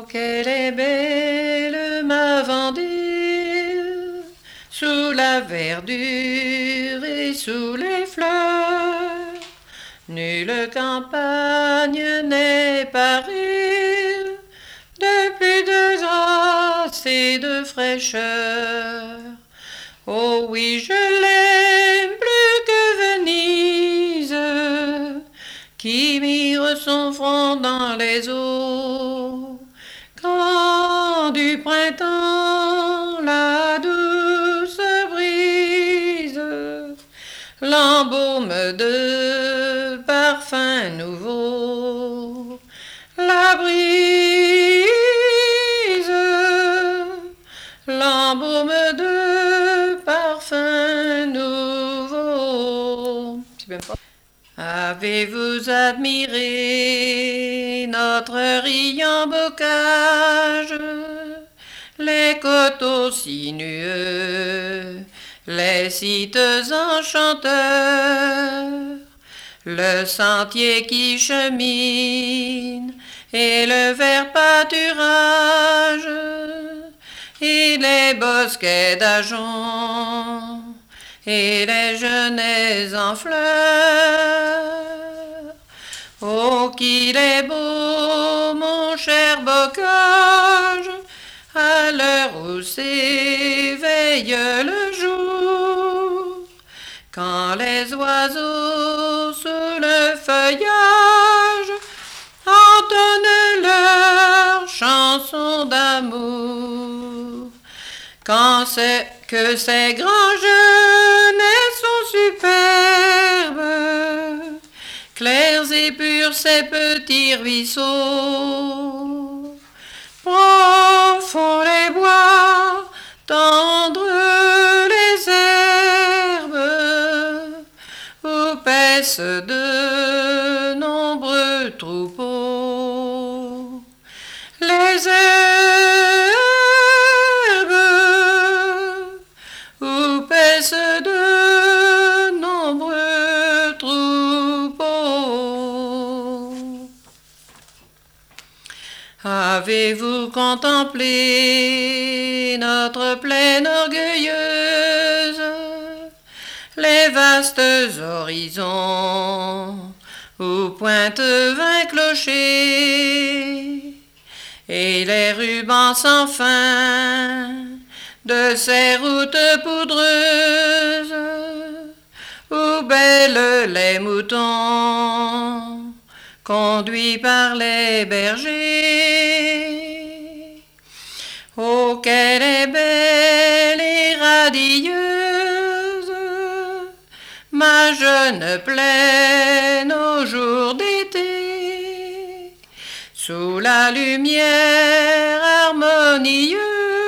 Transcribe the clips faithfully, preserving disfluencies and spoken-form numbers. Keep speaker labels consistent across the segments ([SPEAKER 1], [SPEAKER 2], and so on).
[SPEAKER 1] qu'elle est belle, ma Vendée, sous la verdure et sous les fleurs. Nulle campagne n'est pareille de plus de grâce et de fraîcheur. Oh oui, je l'aime plus que Venise, qui mire son front dans les eaux. Quand du printemps la douce brise l'embaume de parfums nouveaux, la brise l'embaume de parfums nouveaux. Avez-vous admiré notre riant bocage, les coteaux sinueux, les sites enchanteurs, le sentier qui chemine et le vert pâturage et les bosquets d'ajoncs et les genêts en fleurs. Oh, qu'il est beau, mon cher bocage, à l'heure où s'éveille le jour, quand les oiseaux sous le feuillage entonnent leurs chansons d'amour. Quand c'est que ces grands genêts sont superbes, clairs et purs ces petits ruisseaux, profonds les bois, tendres les herbes, où paissent de nombreux troupeaux. Les herbes où paissent de nombreux troupeaux. Avez-vous contemplé notre plaine orgueilleuse, les vastes horizons où pointent vingt clochers et les rubans sans fin de ces routes poudreuses où bêlent les moutons conduits par les bergers. Oh, qu'elle est belle et radieuse, ma jeune plaine au jour d'été, sous la lumière harmonieuse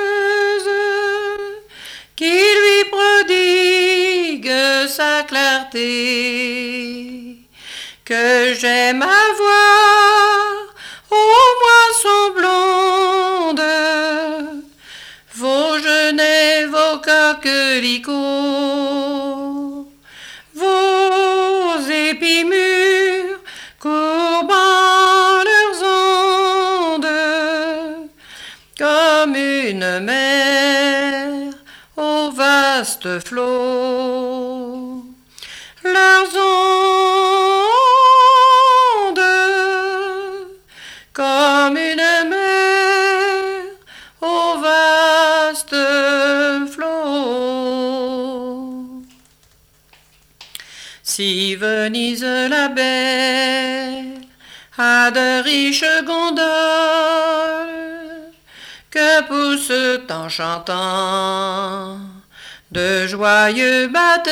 [SPEAKER 1] qui lui prodigue sa clarté, que j'aime à voir aux moissons blondes, vos genêts, vos coquelicots, vos épis mûrs courbant leurs ondes, comme une mer au vaste flot. Leurs ondes, comme une mer au vaste flot. Si Venise la belle a de riches gondoles que poussent en chantant de joyeux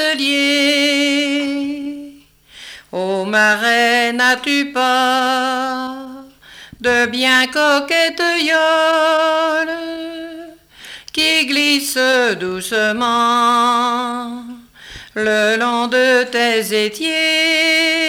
[SPEAKER 1] bateliers, ô marais, n'as-tu pas de bien coquettes yole qui glissent doucement le long de tes étiers?